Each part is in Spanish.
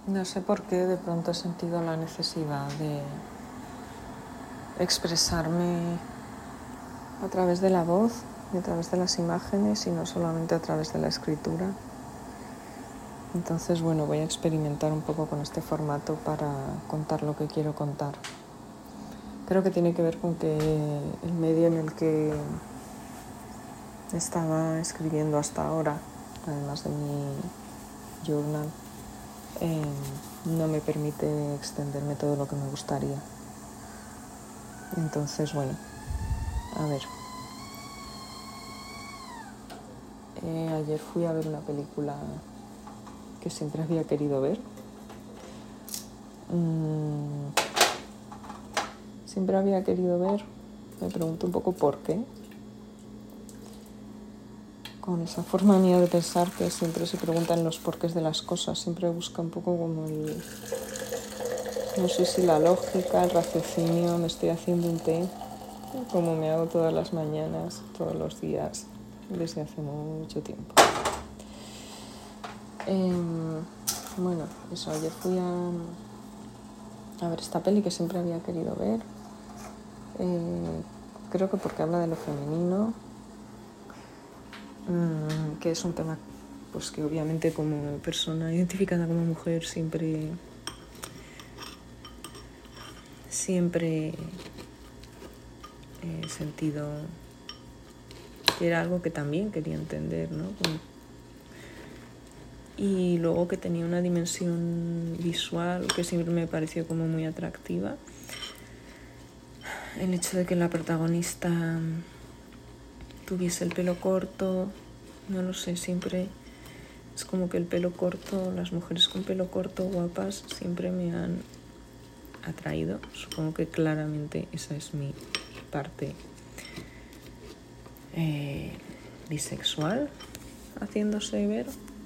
No sé por qué de pronto he sentido la necesidad de expresarme a través de la voz y a través de las imágenes y no solamente a través de la escritura. Entonces, bueno, voy a experimentar un poco con este formato para contar lo que quiero contar. Creo que tiene que ver con que el medio en el que estaba escribiendo hasta ahora, además de mi journal, no me permite extenderme todo lo que me gustaría. Entonces, bueno, a ver. Ayer fui a ver una película que siempre había querido ver. Siempre había querido ver, me pregunto un poco por qué. Con esa forma mía de pensar que siempre se preguntan los porqués de las cosas, siempre busca un poco como no sé si la lógica, el raciocinio. Me estoy haciendo un té, como me hago todas las mañanas, todos los días, desde hace mucho tiempo. Bueno, eso, ayer fui a ver esta peli que siempre había querido ver. Creo que porque habla de lo femenino, que es un tema pues que obviamente como persona identificada como mujer siempre he sentido que era algo que también quería entender, ¿no? Y luego que tenía una dimensión visual que siempre me pareció como muy atractiva. El hecho de que la protagonista tuviese el pelo corto, no lo sé, siempre es como que el pelo corto, las mujeres con pelo corto guapas siempre me han atraído. Supongo que claramente esa es mi parte bisexual haciéndose ver.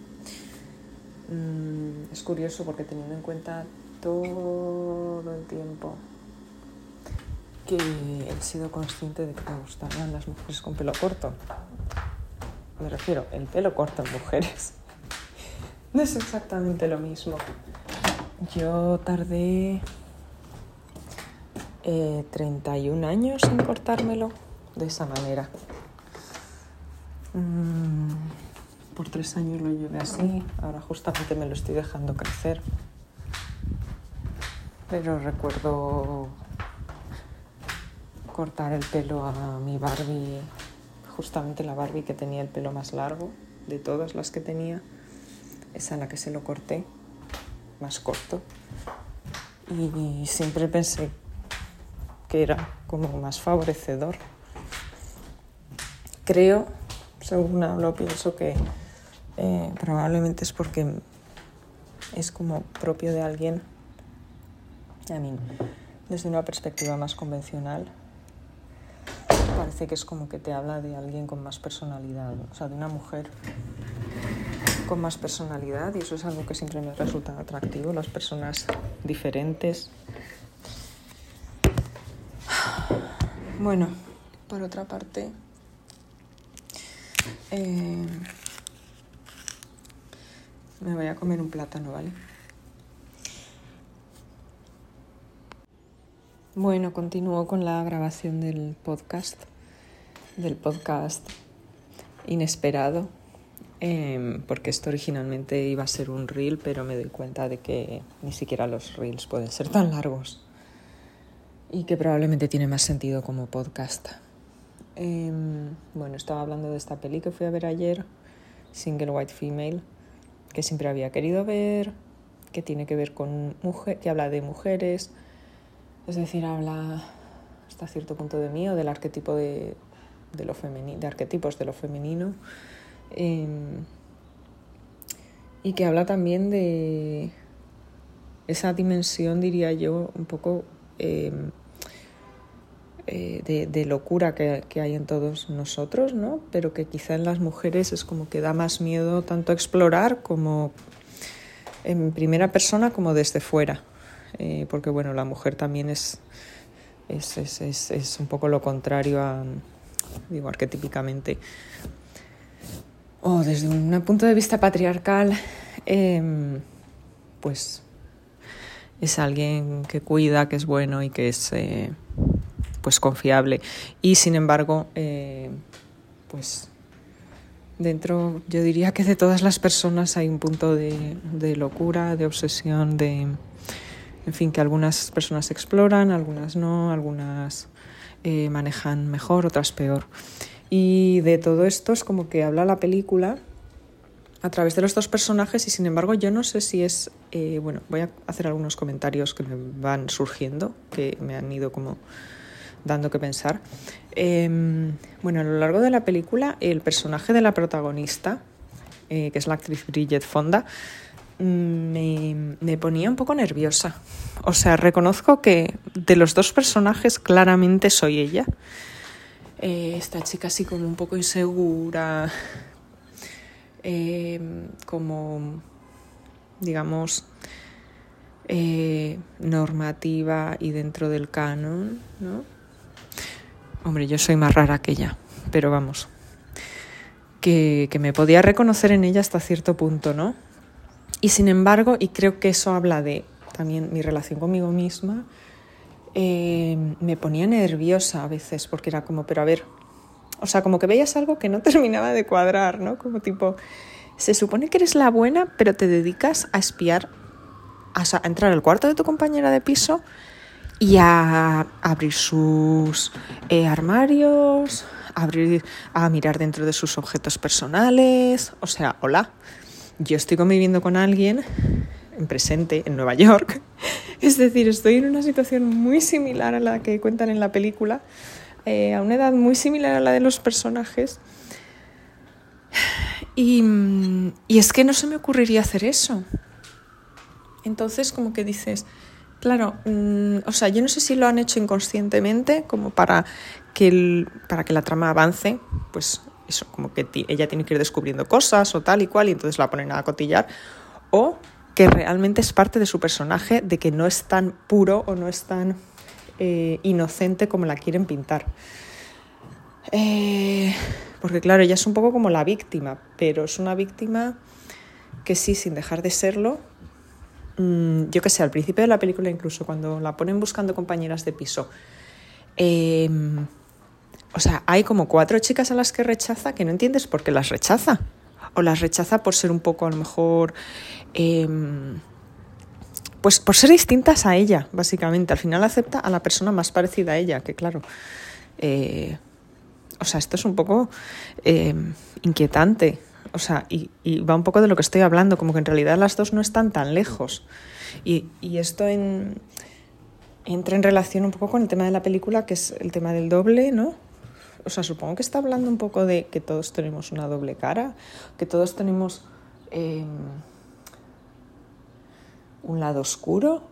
Es curioso porque teniendo en cuenta todo el tiempo que he sido consciente de que me gustaban las mujeres con pelo corto. Me refiero, el pelo corto en mujeres no es exactamente lo mismo. Yo tardé 31 años en cortármelo de esa manera. Por 3 años lo llevé así, ahora justamente me lo estoy dejando crecer. Pero recuerdo cortar el pelo a mi Barbie, justamente la Barbie que tenía el pelo más largo de todas las que tenía, esa a la que se lo corté, más corto. Y siempre pensé que era como más favorecedor. Creo, según hablo, pienso que probablemente es porque es como propio de alguien, desde una perspectiva más convencional, parece que es como que te habla de alguien con más personalidad, o sea, de una mujer con más personalidad, y eso es algo que siempre me resulta atractivo, las personas diferentes. Bueno, por otra parte, me voy a comer un plátano, ¿vale? Bueno, continúo con la grabación del podcast inesperado, porque esto originalmente iba a ser un reel, pero me doy cuenta de que ni siquiera los reels pueden ser tan largos y que probablemente tiene más sentido como podcast. Bueno, estaba hablando de esta peli que fui a ver ayer, Single White Female, que siempre había querido ver, que tiene que ver con que habla de mujeres, es decir, habla hasta cierto punto de mí o del arquetipo de lo femenino, de arquetipos de lo femenino, y que habla también de esa dimensión, diría yo, un poco de locura que hay en todos nosotros, ¿no? Pero que quizá en las mujeres es como que da más miedo tanto explorar como en primera persona como desde fuera, porque bueno, la mujer también es un poco lo contrario a, digo, arquetípicamente, o desde un punto de vista patriarcal, pues es alguien que cuida, que es bueno y que es pues confiable. Y sin embargo, pues dentro, yo diría que de todas las personas hay un punto de locura, de obsesión, en fin, que algunas personas exploran, algunas no, algunas manejan mejor, otras peor. Y de todo esto es como que habla la película a través de los dos personajes y sin embargo yo no sé si es... bueno, voy a hacer algunos comentarios que me van surgiendo, que me han ido como dando que pensar. Bueno, a lo largo de la película el personaje de la protagonista, que es la actriz Bridget Fonda, me ponía un poco nerviosa. O sea, reconozco que de los dos personajes claramente soy ella. Esta chica así como un poco insegura, como, digamos, normativa y dentro del canon, ¿no? Hombre, yo soy más rara que ella, pero vamos, que me podía reconocer en ella hasta cierto punto, ¿no? Y sin embargo, y creo que eso habla de también mi relación conmigo misma, me ponía nerviosa a veces, porque era como, pero a ver, o sea, como que veías algo que no terminaba de cuadrar, ¿no? Como tipo, se supone que eres la buena, pero te dedicas a espiar, a entrar al cuarto de tu compañera de piso y a abrir sus armarios, a mirar dentro de sus objetos personales. O sea, hola, yo estoy conviviendo con alguien en presente en Nueva York. Es decir, estoy en una situación muy similar a la que cuentan en la película, a una edad muy similar a la de los personajes. Y es que no se me ocurriría hacer eso. Entonces, como que dices, claro, o sea, yo no sé si lo han hecho inconscientemente, como para que la trama avance, pues eso, como que ella tiene que ir descubriendo cosas o tal y cual, y entonces la ponen a cotillar, o que realmente es parte de su personaje, de que no es tan puro o no es tan inocente como la quieren pintar. Porque claro, ella es un poco como la víctima, pero es una víctima que sí, sin dejar de serlo. Yo qué sé, al principio de la película, incluso cuando la ponen buscando compañeras de piso, o sea, hay como 4 chicas a las que rechaza que no entiendes por qué las rechaza. O las rechaza por ser un poco, a lo mejor, pues por ser distintas a ella, básicamente. Al final acepta a la persona más parecida a ella, que claro, o sea, esto es un poco inquietante. O sea, y va un poco de lo que estoy hablando, como que en realidad las dos no están tan lejos. Y esto entra en relación un poco con el tema de la película, que es el tema del doble, ¿no? O sea, supongo que está hablando un poco de que todos tenemos una doble cara, que todos tenemos un lado oscuro.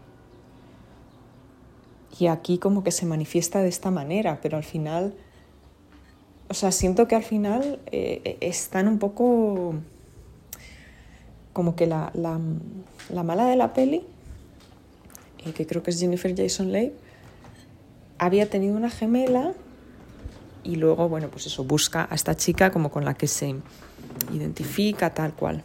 Y aquí como que se manifiesta de esta manera, pero al final... O sea, siento que al final están un poco como que la mala de la peli, que creo que es Jennifer Jason Leigh, había tenido una gemela y luego, bueno, pues eso, busca a esta chica como con la que se identifica, tal cual.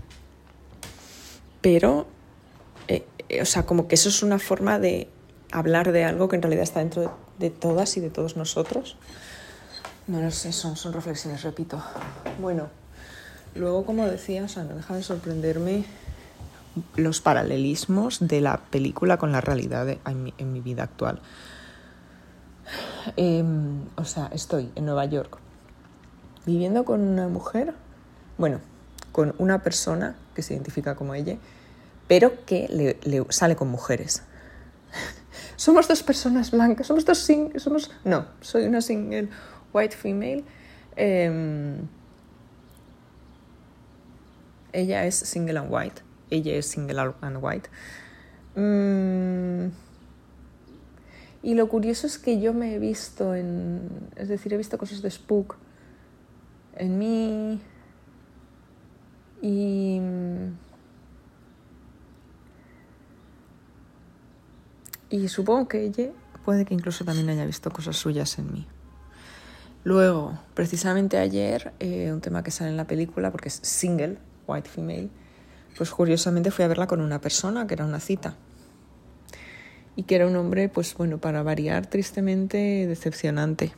Pero, o sea, como que eso es una forma de hablar de algo que en realidad está dentro de todas y de todos nosotros. No lo sé, son reflexiones, repito. Bueno, luego, como decía, o sea, no deja de sorprenderme los paralelismos de la película con la realidad en mi vida actual. O sea, estoy en Nueva York viviendo con una mujer, bueno, con una persona que se identifica como ella, pero que le sale con mujeres. Somos 2 personas blancas, no, soy una single white female. Ella es single and white. Ella es single and white. Y lo curioso es que yo me he visto es decir, he visto cosas de Spook en mí y supongo que ella puede que incluso también haya visto cosas suyas en mí. Luego, precisamente ayer, un tema que sale en la película, porque es single, white female, pues curiosamente fui a verla con una persona, que era una cita. y que era un hombre, pues bueno, para variar, tristemente decepcionante.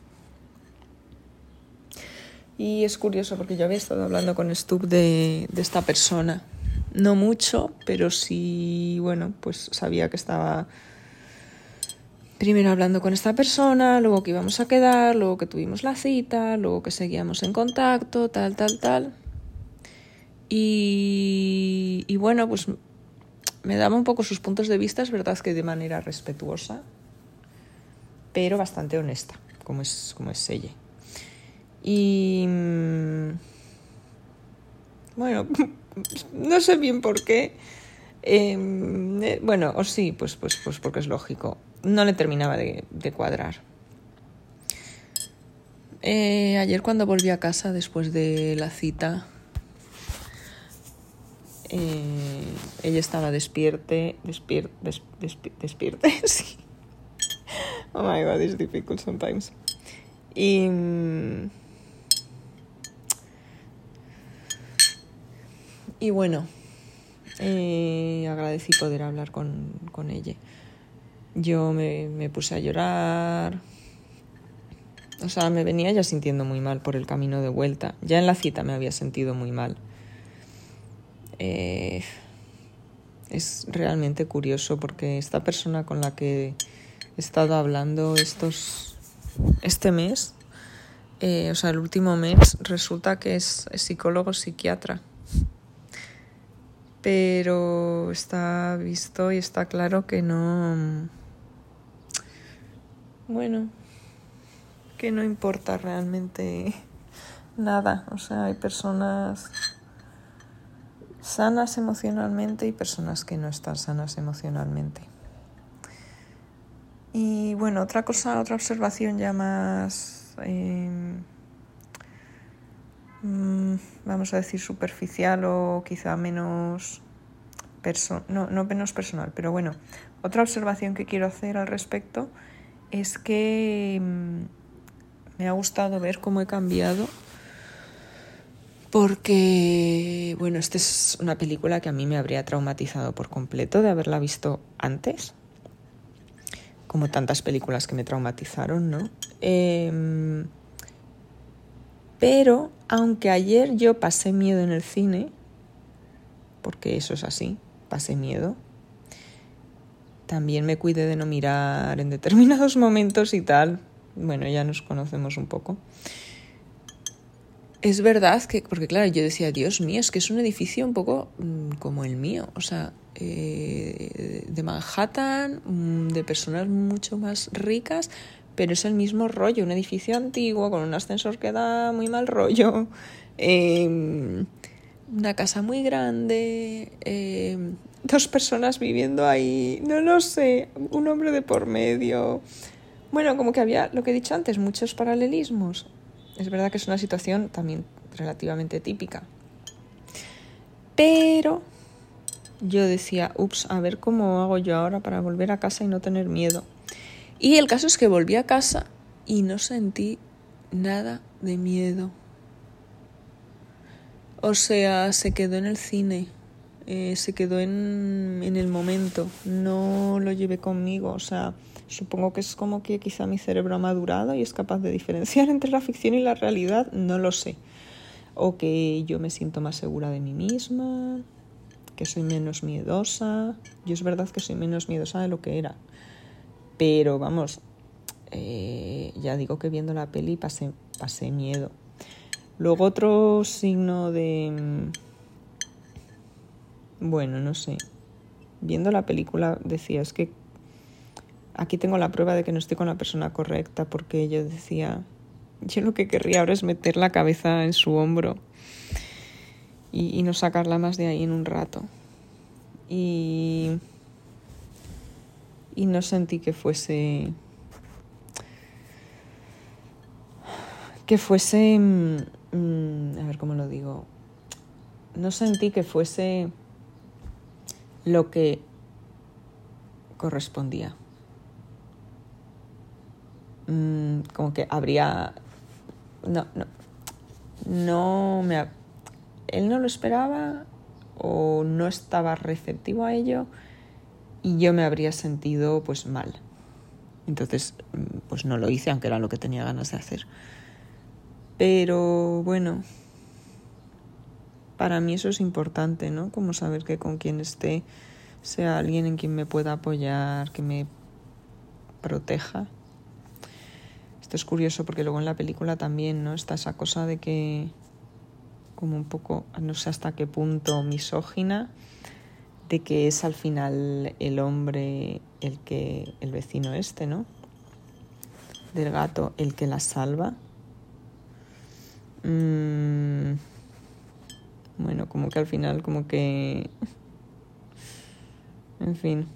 Y es curioso porque yo había estado hablando con Stubb de esta persona. No mucho, pero sí, bueno, pues sabía que estaba primero hablando con esta persona, luego que íbamos a quedar, luego que tuvimos la cita, luego que seguíamos en contacto, tal. Y bueno, pues me daba un poco sus puntos de vista, es verdad que de manera respetuosa, pero bastante honesta, como es ella. Y bueno, no sé bien por qué. Bueno, o sí, pues porque es lógico. No le terminaba de cuadrar. Ayer cuando volví a casa después de la cita, ella estaba despierte, sí. Oh my God, it's difficult sometimes. Y bueno, agradecí poder hablar con ella. Yo me puse a llorar. O sea, me venía ya sintiendo muy mal por el camino de vuelta. Ya en la cita me había sentido muy mal. Es realmente curioso porque esta persona con la que he estado hablando este mes, o sea, el último mes, resulta que es psicólogo psiquiatra. Pero está visto y está claro que no... Bueno, que no importa realmente nada. O sea, hay personas sanas emocionalmente y personas que no están sanas emocionalmente. Y bueno, otra observación ya más, vamos a decir superficial o quizá menos, no menos personal, pero bueno, otra observación que quiero hacer al respecto es que me ha gustado ver cómo he cambiado. Porque, bueno, esta es una película que a mí me habría traumatizado por completo de haberla visto antes, como tantas películas que me traumatizaron, ¿no? Pero, aunque ayer yo pasé miedo en el cine, porque eso es así, pasé miedo, también me cuidé de no mirar en determinados momentos y tal. Bueno, ya nos conocemos un poco. Es verdad que, porque claro, yo decía, Dios mío, es que es un edificio un poco como el mío, o sea, de Manhattan, de personas mucho más ricas, pero es el mismo rollo, un edificio antiguo con un ascensor que da muy mal rollo, una casa muy grande, 2 personas viviendo ahí, no lo sé, un hombre de por medio. Bueno, como que había, lo que he dicho antes, muchos paralelismos. Es verdad que es una situación también relativamente típica. Pero yo decía, a ver cómo hago yo ahora para volver a casa y no tener miedo. Y el caso es que volví a casa y no sentí nada de miedo. O sea, se quedó en el cine, se quedó en el momento, no lo llevé conmigo, o sea... Supongo que es como que quizá mi cerebro ha madurado y es capaz de diferenciar entre la ficción y la realidad, no lo sé. O que yo me siento más segura de mí misma, que soy menos miedosa. Yo es verdad que soy menos miedosa de lo que era. Pero vamos, ya digo que viendo la peli pasé miedo. Luego otro signo de... Bueno, no sé. Viendo la película decía, es que aquí tengo la prueba de que no estoy con la persona correcta, porque yo decía, yo lo que querría ahora es meter la cabeza en su hombro y no sacarla más de ahí en un rato. Y no sentí que fuese a ver cómo lo digo, no sentí que fuese lo que correspondía. Como que habría... él no lo esperaba o no estaba receptivo a ello y yo me habría sentido pues mal. Entonces pues no lo hice, aunque era lo que tenía ganas de hacer. Pero bueno, para mí eso es importante, ¿no? Como saber que con quien esté sea alguien en quien me pueda apoyar, que me proteja. Esto es curioso porque luego en la película también, ¿no? Está esa cosa de que, como un poco, no sé hasta qué punto misógina, de que es al final el hombre el vecino este, ¿no? Del gato, el que la salva. Bueno, como que al final, como que... En fin.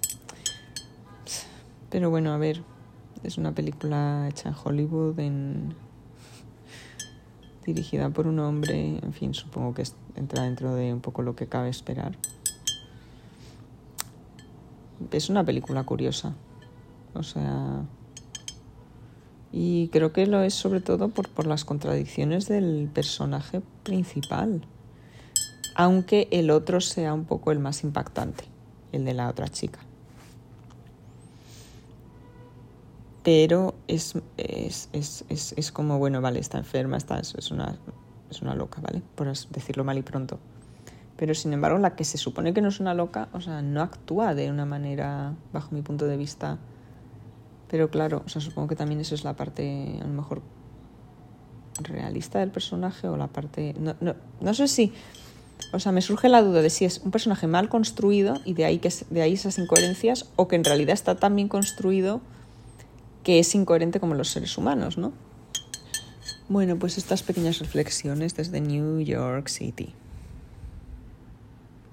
Pero bueno, a ver, es una película hecha en Hollywood, dirigida por un hombre, en fin, supongo que entra dentro de un poco lo que cabe esperar. Es una película curiosa, o sea... Y creo que lo es sobre todo por las contradicciones del personaje principal. Aunque el otro sea un poco el más impactante, el de la otra chica. Pero es como, bueno, vale, está enferma, es una loca, ¿vale? Por decirlo mal y pronto. Pero sin embargo, la que se supone que no es una loca, o sea, no actúa de una manera, bajo mi punto de vista. Pero claro, o sea, supongo que también eso es la parte, a lo mejor, realista del personaje o la parte... No sé si... O sea, me surge la duda de si es un personaje mal construido y de ahí esas incoherencias, o que en realidad está tan bien construido que es incoherente como los seres humanos, ¿no? Bueno, pues estas pequeñas reflexiones desde New York City.